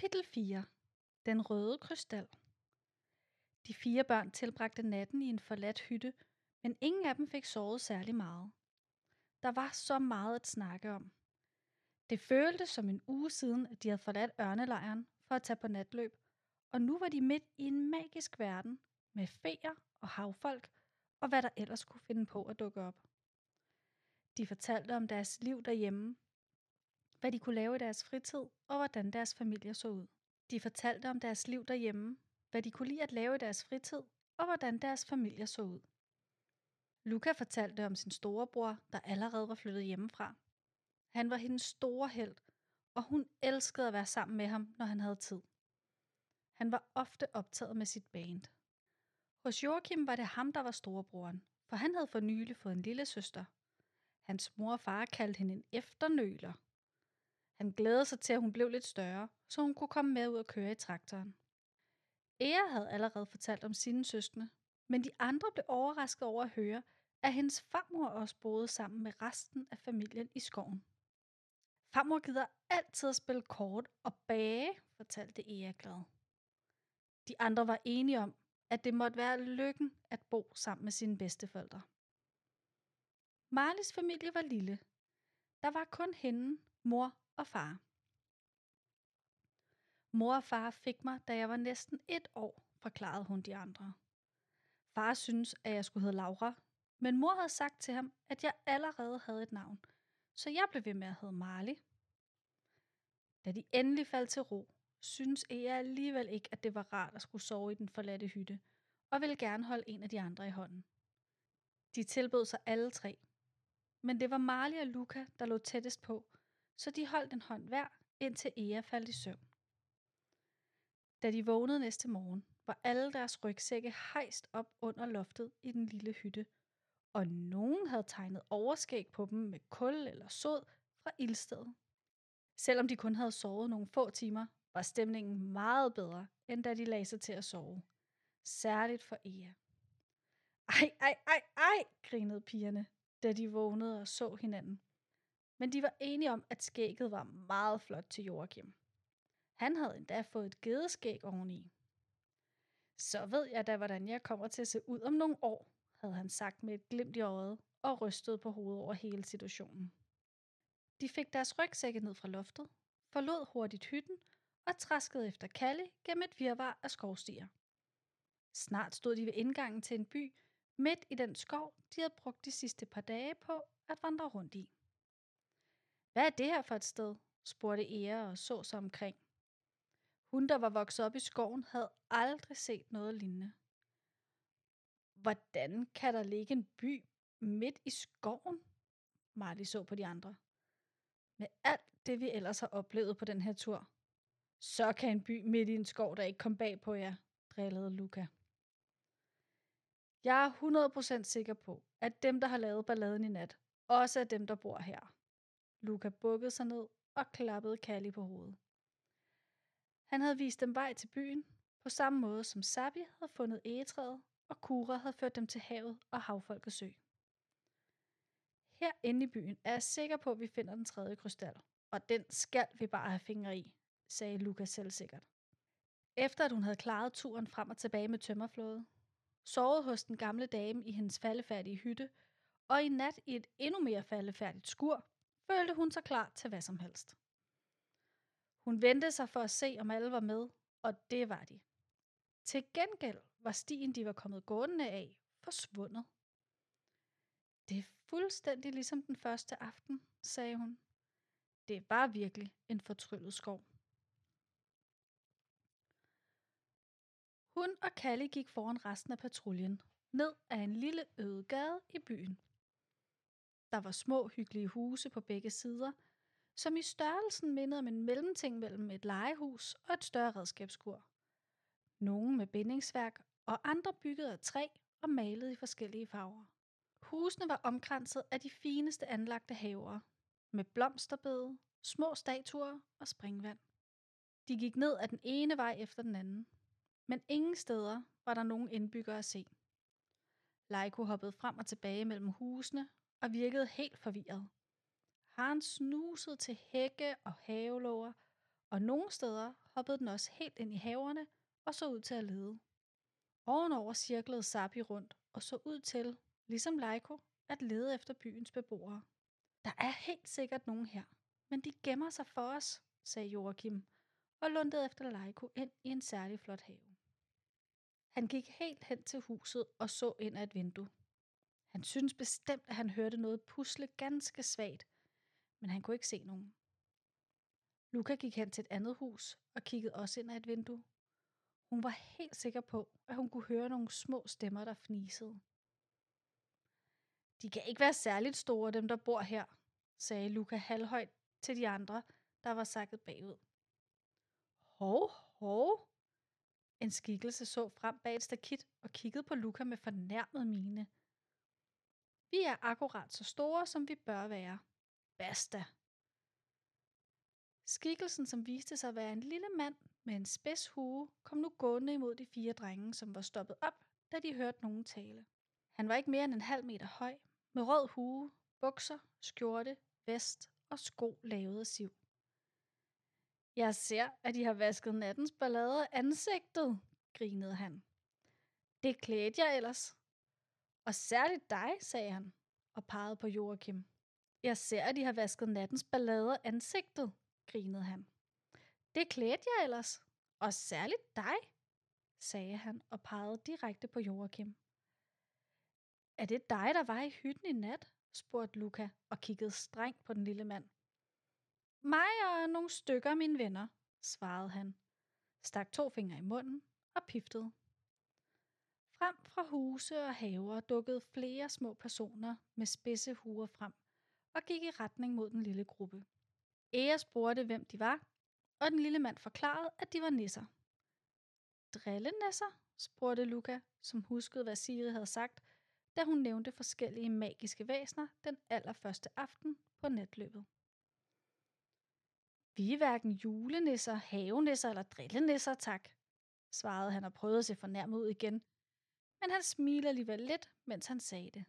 Kapitel 4. Den røde krystal. De 4 børn tilbragte natten i en forladt hytte, men ingen af dem fik sovet særlig meget. Der var så meget at snakke om. Det føltes som en uge siden, at de havde forladt ørnelejren for at tage på natløb, og nu var de midt i en magisk verden med feer og havfolk og hvad der ellers kunne finde på at dukke op. De fortalte om deres liv derhjemme, hvad de kunne lave i deres fritid og hvordan deres familier så ud. De fortalte om deres liv derhjemme, hvad de kunne lide at lave i deres fritid, og hvordan deres familier så ud. Luca fortalte om sin storebror, der allerede var flyttet hjemmefra. Han var hendes store helt, og hun elskede at være sammen med ham, når han havde tid. Han var ofte optaget med sit band. Hos Joachim var det ham, der var storebroren, for han havde for nylig fået en lille søster. Hans mor og far kaldte hende en efternøler. Han glædede sig til, at hun blev lidt større, så hun kunne komme med ud og køre i traktoren. Ea havde allerede fortalt om sine søskende, men de andre blev overrasket over at høre, at hendes farmor også boede sammen med resten af familien i skoven. Farmor gider altid at spille kort og bage, fortalte Ea glad. De andre var enige om, at det måtte være lykken at bo sammen med sine bedsteforældre. Marlies familie var lille. Der var kun hende, mor og far. Mor og far fik mig, da jeg var næsten 1 år, forklarede hun de andre. Far syntes, at jeg skulle hedde Laura, men mor havde sagt til ham, at jeg allerede havde et navn, så jeg blev ved med at hedde Marley. Da de endelig faldt til ro, syntes Ea alligevel ikke, at det var rart at skulle sove i den forladte hytte, og ville gerne holde en af de andre i hånden. De tilbød sig alle 3, men det var Marley og Luca, der lå tættest på, så de holdt en hånd hver, indtil Ea faldt i søvn. Da de vågnede næste morgen, var alle deres rygsække hejst op under loftet i den lille hytte, og nogen havde tegnet overskæg på dem med kul eller sod fra ildstedet. Selvom de kun havde sovet nogle få timer, var stemningen meget bedre, end da de lagde sig til at sove. Særligt for Ea. Ej, grinede pigerne, da de vågnede og så hinanden. Men de var enige om, at skægget var meget flot til Joachim. Han havde endda fået et gedeskæg oveni. Så ved jeg da, hvordan jeg kommer til at se ud om nogle år, havde han sagt med et glimt i øjet og rystede på hovedet over hele situationen. De fik deres rygsække ned fra loftet, forlod hurtigt hytten og traskede efter Kalle gennem et virvar af skovstier. Snart stod de ved indgangen til en by, midt i den skov, de havde brugt de sidste par dage på at vandre rundt i. Hvad er det her for et sted? Spurgte Ea og så sig omkring. Hun, der var vokset op i skoven, havde aldrig set noget lignende. Hvordan kan der ligge en by midt i skoven? Marley så på de andre. Med alt det, vi ellers har oplevet på den her tur. Så kan en by midt i en skov, der ikke kom bag på jer, drillede Luca. Jeg er 100% sikker på, at dem, der har lavet balladen i nat, også er dem, der bor her. Luca bukkede sig ned og klappede Kalle på hovedet. Han havde vist dem vej til byen, på samme måde som Sabi havde fundet egetræet, og Kura havde ført dem til havet og havfolkets sø. Herinde i byen er jeg sikker på, at vi finder den 3. krystal, og den skal vi bare have fingre i, sagde Luca selvsikkert. Efter at hun havde klaret turen frem og tilbage med tømmerflåde, sovet hos den gamle dame i hendes faldefærdige hytte, og i nat i et endnu mere faldefærdigt skur, følte hun sig klar til hvad som helst. Hun ventede sig for at se, om alle var med, og det var de. Til gengæld var stien, de var kommet gående af, forsvundet. Det er fuldstændig ligesom den første aften, sagde hun. Det var virkelig en fortryllet skov. Hun og Kalle gik foran resten af patruljen, ned ad en lille øde gade i byen. Der var små hyggelige huse på begge sider, som i størrelsen mindede om en mellemting mellem et legehus og et større redskabsskur. Nogle med bindingsværk og andre bygget af træ og malet i forskellige farver. Husene var omkranset af de fineste anlagte haver, med blomsterbede, små statuer og springvand. De gik ned ad den ene vej efter den anden, men ingen steder var der nogen indbyggere at se. Leiko hoppede frem og tilbage mellem husene og virkede helt forvirret. Han snusede til hække og havelåger og nogle steder hoppede den også helt ind i haverne og så ud til at lede. Ovenover cirklede Sabi rundt og så ud til, ligesom Leiko, at lede efter byens beboere. Der er helt sikkert nogen her, men de gemmer sig for os, sagde Joachim og lundede efter Leiko ind i en særlig flot have. Han gik helt hen til huset og så ind ad et vindue. Han syntes bestemt, at han hørte noget pusle ganske svagt, men han kunne ikke se nogen. Luca gik hen til et andet hus og kiggede også ind ad et vindue. Hun var helt sikker på, at hun kunne høre nogle små stemmer, der fnisede. De kan ikke være særligt store, dem der bor her, sagde Luca halvhøjt til de andre, der var sakket bagud. Hov, hov. En skikkelse så frem bag et stakit og kiggede på Luca med fornærmet mine. Vi er akkurat så store, som vi bør være. Basta. Skikkelsen, som viste sig at være en lille mand med en spids hue, kom nu gående imod de 4 drenge, som var stoppet op, da de hørte nogen tale. Han var ikke mere end en halv meter høj, med rød hue, bukser, skjorte, vest og sko lavet af siv. Jeg ser, at de har vasket nattens ballade af ansigtet, grinede han. Det klædte jeg ellers. Og særligt dig, sagde han, og pegede på Joachim. Jeg ser, at de har vasket nattens ballade af ansigtet, grinede han. Det klædte jeg ellers. Og særligt dig, sagde han og pegede direkte på Joachim. Er det dig, der var i hytten i nat? Spurgte Luca og kiggede strengt på den lille mand. Mig og nogle stykker af mine venner, svarede han, stak 2 fingre i munden og piftede. Frem fra huse og haver dukkede flere små personer med spidse huer frem og gik i retning mod den lille gruppe. Ea spurgte, hvem de var, og den lille mand forklarede, at de var nisser. Drillenisser? Spurgte Luca, som huskede, hvad Siri havde sagt, da hun nævnte forskellige magiske væsner den allerførste aften på netløbet. Vi er hverken julenisser, havenisser eller drillenisser, tak, svarede han og prøvede at se fornærmet ud igen, men han smilede alligevel lidt, mens han sagde det.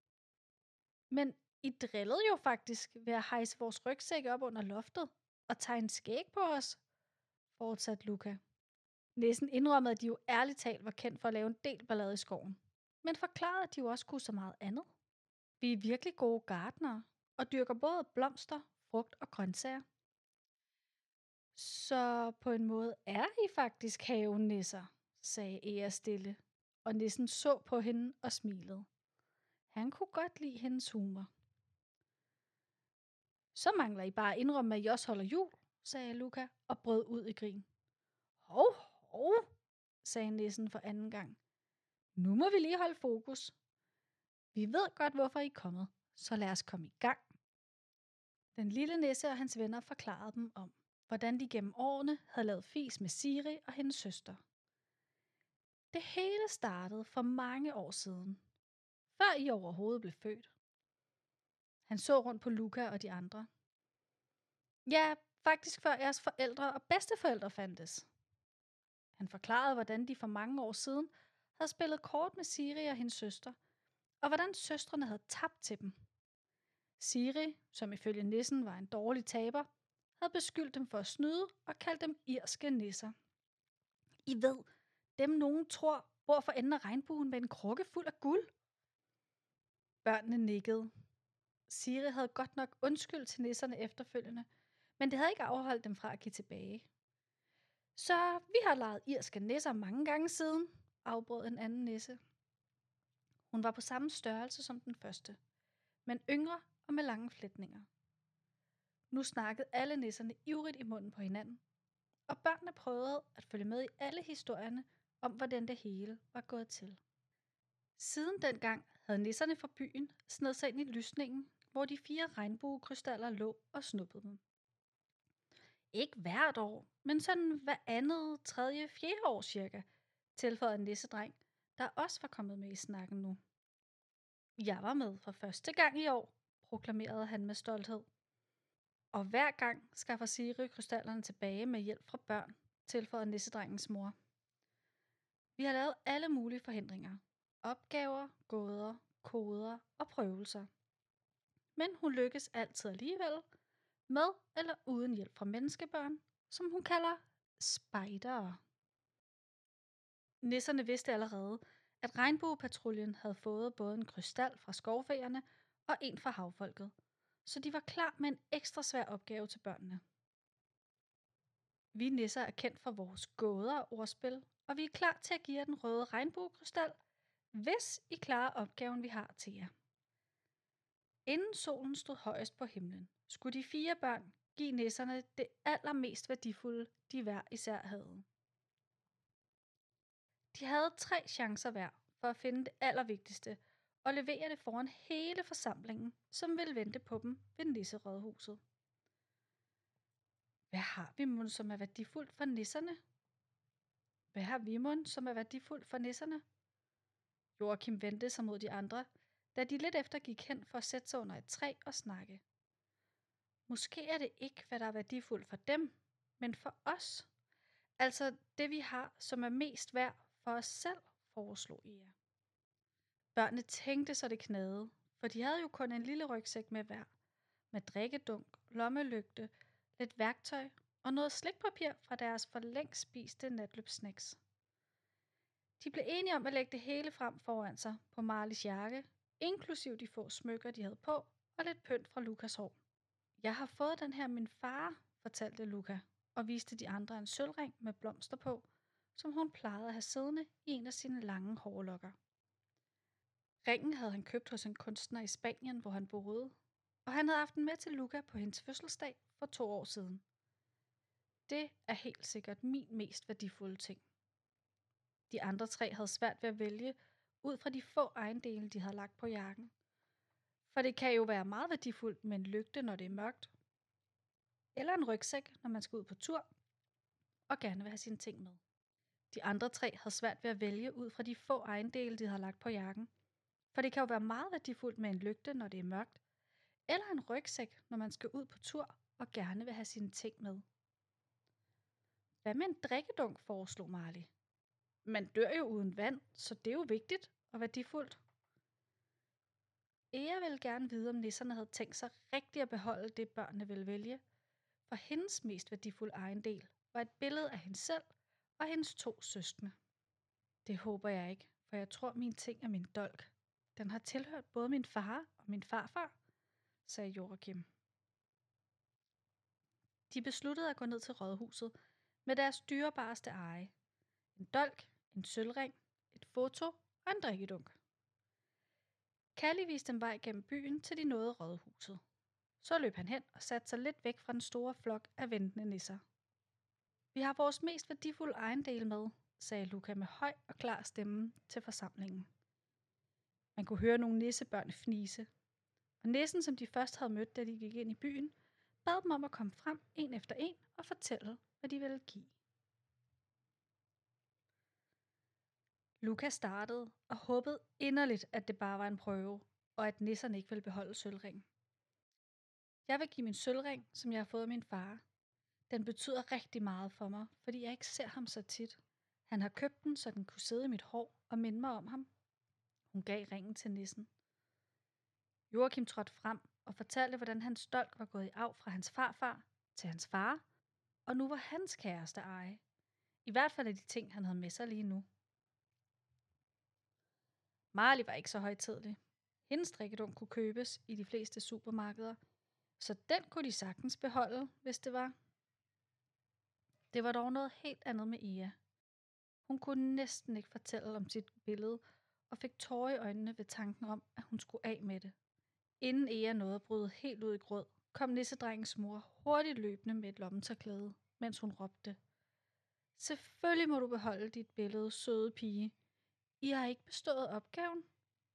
Men I drillede jo faktisk ved at hejse vores rygsække op under loftet og tegne skæg på os, fortsatte Luca. Nissen indrømmede, at de jo ærligt talt var kendt for at lave en del ballade i skoven, men forklarede, at de jo også kunne så meget andet. Vi er virkelig gode gartnere og dyrker både blomster, frugt og grøntsager. Så på en måde er I faktisk havenisser, sagde Ea stille, og nissen så på hende og smilede. Han kunne godt lide hendes humor. Så mangler I bare at indrømme, at I også holder jul, sagde Luca og brød ud i grin. Hov, hov, sagde nissen for anden gang. Nu må vi lige holde fokus. Vi ved godt, hvorfor I er kommet, så lad os komme i gang. Den lille nisse og hans venner forklarede dem om, hvordan de gennem årene havde lavet fis med Siri og hendes søster. Det hele startede for mange år siden, før I overhovedet blev født. Han så rundt på Luca og de andre. Ja, faktisk før jeres forældre og bedsteforældre fandtes. Han forklarede, hvordan de for mange år siden havde spillet kort med Siri og hendes søster, og hvordan søstrene havde tabt til dem. Siri, som ifølge nissen var en dårlig taber, havde beskyldt dem for at snyde og kaldt dem irske nisser. I ved, dem nogen tror bor for enden af regnbuen med en krukke fuld af guld. Børnene nikkede. Siri havde godt nok undskyldt til nisserne efterfølgende, men det havde ikke afholdt dem fra at give tilbage. Så vi har leget irske nisser mange gange siden, afbrød en anden nisse. Hun var på samme størrelse som den første, men yngre og med lange flætninger. Nu snakkede alle nisserne ivrigt i munden på hinanden, og børnene prøvede at følge med i alle historierne om, hvordan det hele var gået til. Siden dengang havde nisserne fra byen snedet sig ind i lysningen, hvor de 4 regnbuekrystaller lå og snuppede dem. Ikke hvert år, men sådan hver andet, tredje, fjerde år cirka, tilføjede en nissedreng, der også var kommet med i snakken nu. Jeg var med for første gang i år, proklamerede han med stolthed. Og hver gang skaffer Siri krystallerne tilbage med hjælp fra børn, tilføjede nissedrengens mor. Vi har lavet alle mulige forhindringer. Opgaver, gåder, koder og prøvelser. Men hun lykkes altid alligevel, med eller uden hjælp fra menneskebørn, som hun kalder spejdere. Nisserne vidste allerede, at regnbuepatruljen havde fået både en krystal fra skovfæerne og en fra havfolket, så de var klar med en ekstra svær opgave til børnene. Vi nisser er kendt for vores gåder og ordspil, og vi er klar til at give jer den røde regnbuekrystal, hvis I klarer opgaven, vi har til jer. Inden solen stod højest på himlen, skulle de 4 børn give nisserne det allermest værdifulde, de hver især havde. De havde 3 chancer hver for at finde det allervigtigste og levere det foran hele forsamlingen, som ville vente på dem ved nisserådhuset. Hvad har vi mon, som er værdifuldt for nisserne? Hvad har vi mon, som er værdifuldt for nisserne? Joachim vendte sig mod de andre, da de lidt efter gik hen for at sætte sig under et træ og snakke. Måske er det ikke, hvad der er værdifuldt for dem, men for os. Altså det, vi har, som er mest værd for os selv, foreslog Ea. Børnene tænkte, så det knagede, for de havde jo kun en lille rygsæk med hver, med drikkedunk, lommelygte, lidt værktøj og noget slikpapir fra deres for længst spiste natløbssnacks. De blev enige om at lægge det hele frem foran sig på Marlies jakke, inklusiv de få smykker, de havde på, og lidt pynt fra Lukas hår. Jeg har fået den her min far, fortalte Luca, og viste de andre en sølvring med blomster på, som hun plejede at have siddende i en af sine lange hårlokker. Ringen havde han købt hos en kunstner i Spanien, hvor han boede, og han havde haft den med til Luca på hendes fødselsdag for 2 år siden. Det er helt sikkert min mest værdifulde ting. De andre 3 havde svært ved at vælge ud fra de få ejendele, de havde lagt på jakken. For det kan jo være meget værdifuldt med en lygte, når det er mørkt, eller en rygsæk, når man skal ud på tur, og gerne vil have sine ting med. De andre 3 havde svært ved at vælge ud fra de få ejendele, de havde lagt på jakken. For det kan jo være meget værdifuldt med en lygte, når det er mørkt, eller en rygsæk, når man skal ud på tur og gerne vil have sine ting med. Hvad med en drikkedunk, foreslog Marley. Man dør jo uden vand, så det er jo vigtigt og værdifuldt. Ea ville gerne vide, om nisserne havde tænkt sig rigtigt at beholde det, børnene ville vælge, for hendes mest værdifulde ejendel var et billede af hende selv og hendes 2 søskende. Det håber jeg ikke, for jeg tror, min ting er min dolk. Den har tilhørt både min far og min farfar, sagde Joachim. De besluttede at gå ned til rådhuset med deres dyrebareste eje. En dolk, en sølvring, et foto og en drikkedunk. Callie viste dem vej gennem byen, til de nåede rådhuset. Så løb han hen og satte sig lidt væk fra den store flok af ventende nisser. Vi har vores mest værdifulde ejendel med, sagde Luca med høj og klar stemme til forsamlingen. Man kunne høre nogle nissebørn fnise, og nissen, som de først havde mødt, da de gik ind i byen, bad dem om at komme frem en efter en og fortælle, hvad de ville give. Luca startede og håbede inderligt, at det bare var en prøve, og at nisserne ikke ville beholde sølvringen. Jeg vil give min sølvring, som jeg har fået af min far. Den betyder rigtig meget for mig, fordi jeg ikke ser ham så tit. Han har købt den, så den kunne sidde i mit hår og minde mig om ham. Hun gav ringen til nissen. Joachim trådte frem og fortalte, hvordan hans dolk var gået i arv fra hans farfar til hans far, og nu var hans kæreste eje. I hvert fald af de ting, han havde med sig lige nu. Marley var ikke så højtidelig. Hendes drikkedunk kunne købes i de fleste supermarkeder, så den kunne de sagtens beholde, hvis det var. Det var dog noget helt andet med Ea. Hun kunne næsten ikke fortælle om sit billede, og fik tårer i øjnene ved tanken om, at hun skulle af med det. Inden Ea nåede at bryde helt ud i gråd, kom nissedrengens mor hurtigt løbende med et lommetørklæde, mens hun råbte: Selvfølgelig må du beholde dit billede, søde pige. I har ikke bestået opgaven.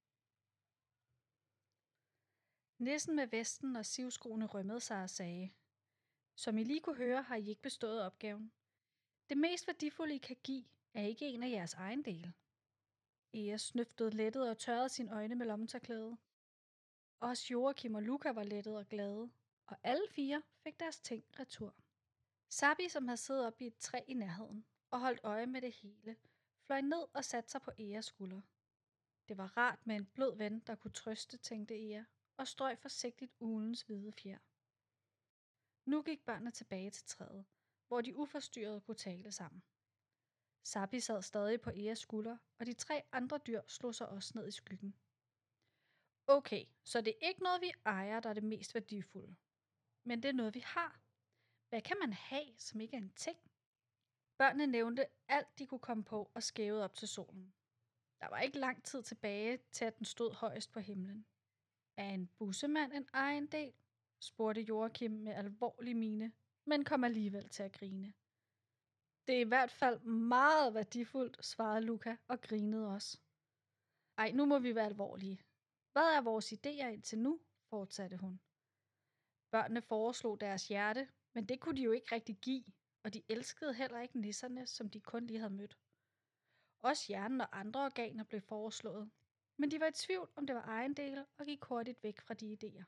Nissen med vesten og sivskoene rømmede sig og sagde: Som I lige kunne høre, har I ikke bestået opgaven. Det mest værdifulde, I kan give, er ikke en af jeres ejendele. Ea snøftede lettet og tørrede sine øjne med lommetørklædet. Også Joachim og Luca var lettet og glade, og alle 4 fik deres ting retur. Sabi, som havde siddet oppe i et træ i nærheden og holdt øje med det hele, fløj ned og satte sig på Eas skulder. Det var rart med en blød ven, der kunne trøste, tænkte Ea, og strøg forsigtigt uglens hvide fjer. Nu gik børnene tilbage til træet, hvor de uforstyrret kunne tale sammen. Sapi sad stadig på Eas skulder, og de 3 andre dyr slog sig også ned i skyggen. Okay, så det er ikke noget, vi ejer, der er det mest værdifulde. Men det er noget, vi har. Hvad kan man have, som ikke er en ting? Børnene nævnte alt, de kunne komme på og skævede op til solen. Der var ikke lang tid tilbage, til at den stod højest på himlen. Er en bussemand en ejendel? Spurgte Joachim med alvorlig mine, men kom alligevel til at grine. Det er i hvert fald meget værdifuldt, svarede Luca og grinede også. Ej, nu må vi være alvorlige. Hvad er vores idéer indtil nu? Fortsatte hun. Børnene foreslog deres hjerte, men det kunne de jo ikke rigtig give, og de elskede heller ikke nisserne, som de kun lige havde mødt. Også hjernen og andre organer blev foreslået, men de var i tvivl, om det var ejendele og gik hurtigt væk fra de idéer.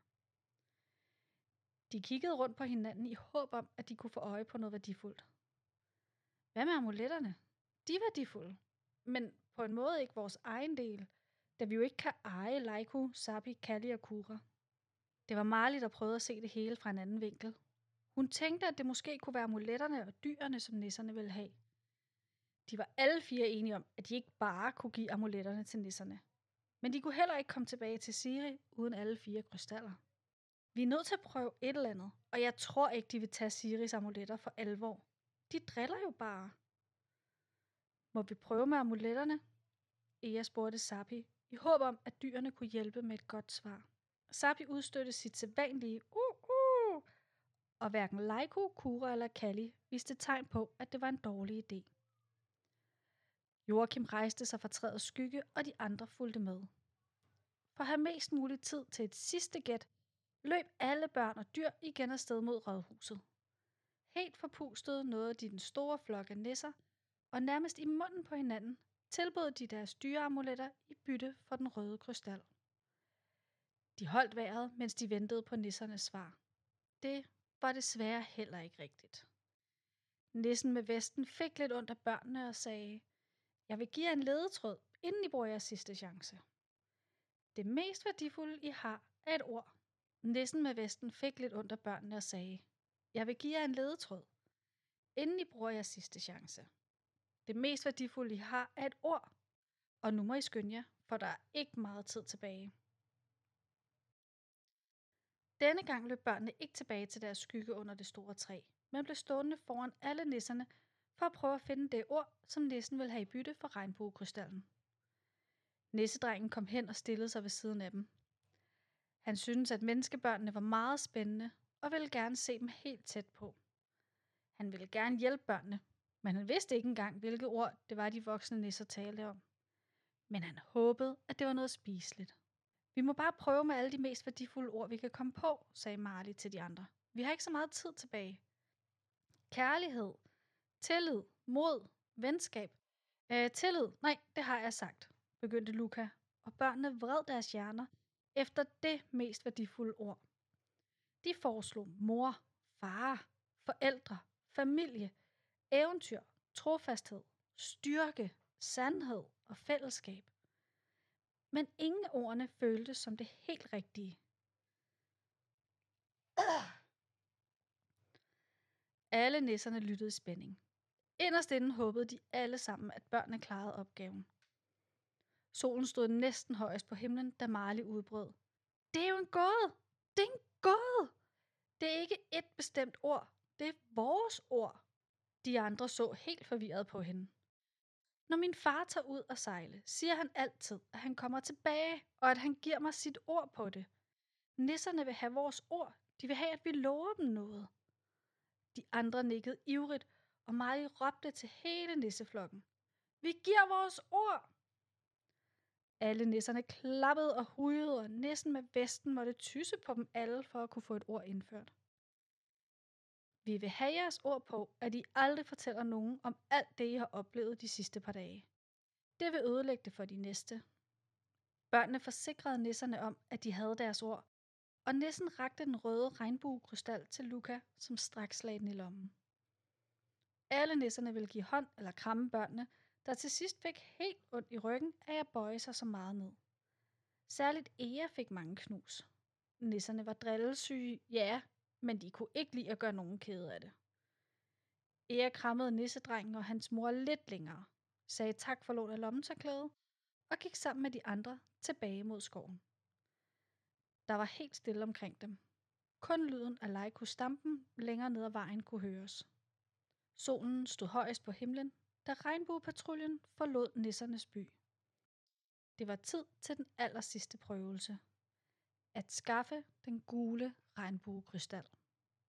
De kiggede rundt på hinanden i håb om, at de kunne få øje på noget værdifuldt. Hvad med amuletterne? De er værdifulde, men på en måde ikke vores ejendel, da vi jo ikke kan eje Laiku, Sapi, Kalli og Kura. Det var Marley, der prøvede at se det hele fra en anden vinkel. Hun tænkte, at det måske kunne være amuletterne og dyrene, som nisserne ville have. De var alle 4 enige om, at de ikke bare kunne give amuletterne til nisserne. Men de kunne heller ikke komme tilbage til Siri uden alle 4 krystaller. Vi er nødt til at prøve et eller andet, og jeg tror ikke, de vil tage Siris amuletter for alvor. De driller jo bare. Må vi prøve med amuletterne? Ea spurgte Sapi, i håb om, at dyrene kunne hjælpe med et godt svar. Sapi udstødte sit sædvanlige og hverken Laiku, Kura eller Kalli viste tegn på, at det var en dårlig idé. Joachim rejste sig fra træets skygge, og de andre fulgte med. For at have mest mulig tid til et sidste gæt, løb alle børn og dyr igen afsted mod rådhuset. Helt forpustet nåede de den store flok af nisser, og nærmest i munden på hinanden tilbød de deres dyreamuletter i bytte for den røde krystal. De holdt vejret, mens de ventede på nissernes svar. Det var desværre heller ikke rigtigt. Nissen med vesten fik lidt ondt af børnene og sagde, jeg vil give jer en ledetråd, inden I bruger jeres sidste chance. Det mest værdifulde, I har, er et ord. Nissen med vesten fik lidt ondt af børnene og sagde, jeg vil give jer en ledetråd, inden I bruger jeres sidste chance. Det mest værdifulde, I har, er et ord. Og nu må I skynde jer, for der er ikke meget tid tilbage. Denne gang løb børnene ikke tilbage til deres skygge under det store træ, men blev stående foran alle nisserne for at prøve at finde det ord, som nissen ville have i bytte for regnbuekrystallen. Nissedrengen kom hen og stillede sig ved siden af dem. Han syntes, at menneskebørnene var meget spændende og ville gerne se dem helt tæt på. Han ville gerne hjælpe børnene, men han vidste ikke engang, hvilket ord det var, de voksne nisser talte om. Men han håbede, at det var noget spiseligt. Vi må bare prøve med alle de mest værdifulde ord, vi kan komme på, sagde Marley til de andre. Vi har ikke så meget tid tilbage. Kærlighed, tillid, mod, venskab. Tillid, nej, det har jeg sagt, begyndte Luca, og børnene vred deres hjerner efter det mest værdifulde ord. De foreslog mor, far, forældre, familie, eventyr, trofasthed, styrke, sandhed og fællesskab. Men ingen af ordene føltes som det helt rigtige. Alle nisserne lyttede i spænding. Inderst inden håbede de alle sammen, at børnene klarede opgaven. Solen stod næsten højest på himlen, da Marley udbrød. Det er jo en gåde! Det er en gåde! Det er ikke et bestemt ord. Det er vores ord. De andre så helt forvirret på hende. Når min far tager ud og sejle, siger han altid, at han kommer tilbage, og at han giver mig sit ord på det. Nisserne vil have vores ord. De vil have, at vi lover dem noget. De andre nikkede ivrigt, og Marley råbte til hele nisseflokken. Vi giver vores ord! Alle nisserne klappede og hujede, og nissen med vesten måtte tysse på dem alle for at kunne få et ord indført. Vi vil have jeres ord på, at I aldrig fortæller nogen om alt det, I har oplevet de sidste par dage. Det vil ødelægge det for de næste. Børnene forsikrede nisserne om, at de havde deres ord, og nissen rakte den røde regnbuekrystal til Luca, som straks lagde den i lommen. Alle nisserne ville give hånd eller kramme børnene, der til sidst fik helt ondt i ryggen af at bøje sig så meget ned. Særligt Ea fik mange knus. Nisserne var drillesyge, ja, men de kunne ikke lide at gøre nogen kede af det. Erik krammede nissedrengen og hans mor lidt længere, sagde tak for lån af lommetørklæde og gik sammen med de andre tilbage mod skoven. Der var helt stille omkring dem. Kun lyden af Leikos stampen længere ned ad vejen kunne høres. Solen stod højest på himlen, da regnbuepatruljen forlod nissernes by. Det var tid til den allersidste prøvelse. At skaffe den gule regnbuekrystal.